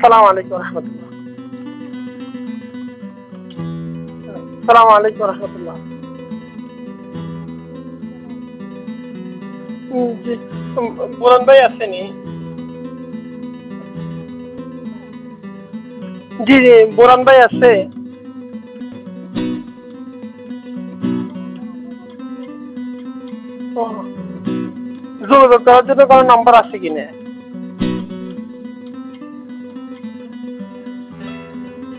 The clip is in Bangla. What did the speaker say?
সালাম আলাইকুম রহমতুল্লাহ। সালাম আলাইকুম রহমতুল্লাহ। জি, বুরহান ভাই আসেনি? জি জি, বুরহান ভাই আছে? ও, যোগাযোগ করার জন্য কোনো নাম্বার আছে কিনা?